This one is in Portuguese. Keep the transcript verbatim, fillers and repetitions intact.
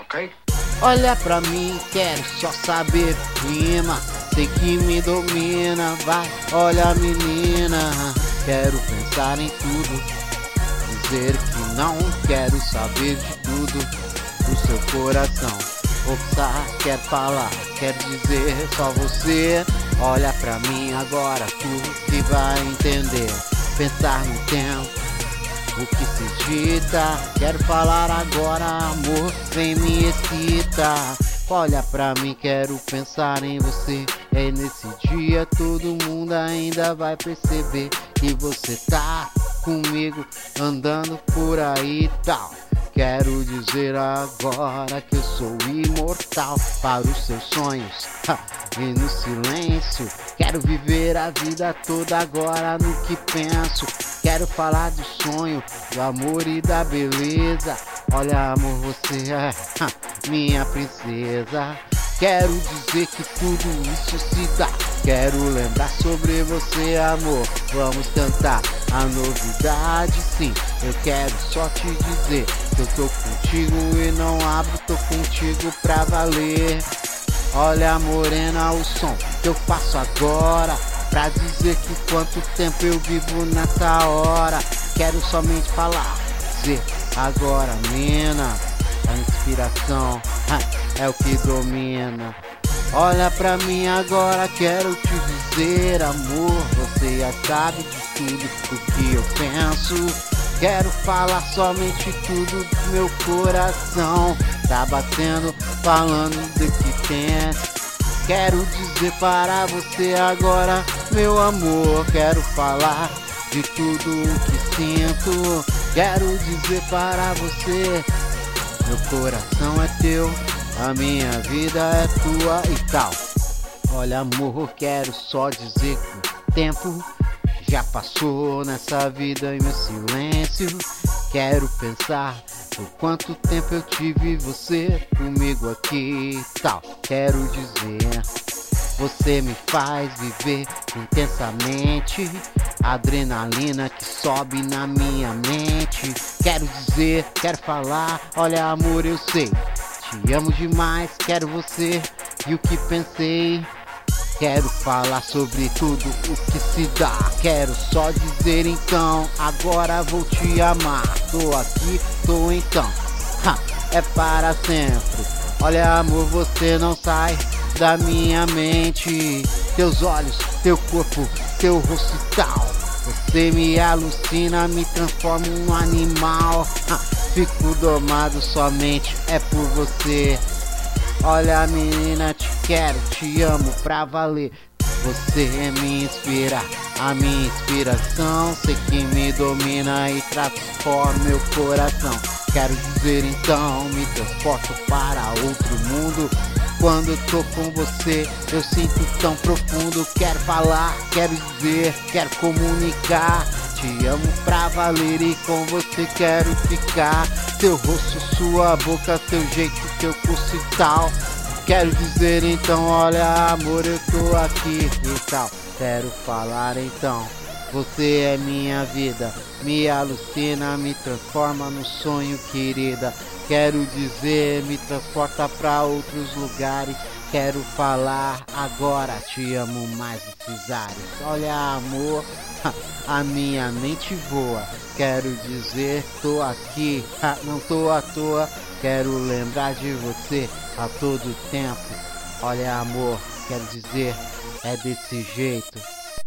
ok? Olha pra mim, quero só saber rima, sei que me domina, vai, olha menina, quero pensar em tudo, dizer que não quero saber de tudo, do seu coração, optar, quer falar, quer dizer só você, olha pra mim agora, tu que vai entender, pensar no tempo, o que se dita, quero falar agora, amor, vem me excita. Olha pra mim, quero pensar em você. É nesse dia todo mundo ainda vai perceber que você tá comigo, andando por aí e tal. Quero dizer agora que eu sou imortal para os seus sonhos, ha, e no silêncio quero viver a vida toda agora no que penso. Quero falar do sonho, do amor e da beleza. Olha amor, você é ha, minha princesa. Quero dizer que tudo isso se dá. Quero lembrar sobre você, amor. Vamos cantar a novidade, sim. Eu quero só te dizer que eu tô contigo e não abro, tô contigo pra valer. Olha morena, o som que eu faço agora, pra dizer que quanto tempo eu vivo nessa hora. Quero somente falar, dizer agora, mina, a inspiração ha, é o que domina. Olha pra mim agora, quero te dizer, amor, você já sabe de tudo o que eu penso. Quero falar somente tudo do meu coração, tá batendo, falando do que tem. Quero dizer para você agora, meu amor, quero falar de tudo o que sinto. Quero dizer para você, meu coração é teu, a minha vida é tua e tal. Olha amor, quero só dizer que o tempo já passou nessa vida em meu silêncio. Quero pensar por quanto tempo eu tive você comigo aqui e tal. Quero dizer, você me faz viver intensamente, adrenalina que sobe na minha mente. Quero dizer, quero falar, olha amor, eu sei, te amo demais, quero você e o que pensei. Quero falar sobre tudo o que se dá. Quero só dizer então, agora vou te amar. Tô aqui, tô então, ha, é para sempre. Olha amor, você não sai da minha mente. Teus olhos, teu corpo, teu rosto e tal. Você me alucina, me transforma em um animal, ha, fico domado somente, é por você. Olha menina, te quero, te amo pra valer. Você me inspira, a minha inspiração. Sei que me domina e transforma meu coração. Quero dizer então, me transporto para outro mundo. Quando eu tô com você, eu sinto tão profundo. Quero falar, quero dizer, quero comunicar. Te amo pra valer e com você quero ficar. Teu rosto, sua boca, teu jeito, teu curso e tal. Quero dizer então, olha amor, eu tô aqui e tal. Quero falar então, você é minha vida, me alucina, me transforma no sonho, querida. Quero dizer, me transporta pra outros lugares. Quero falar agora, te amo mais esses ares. Olha amor, a minha mente voa. Quero dizer, tô aqui, não tô à toa. Quero lembrar de você a todo tempo. Olha amor, quero dizer, é desse jeito.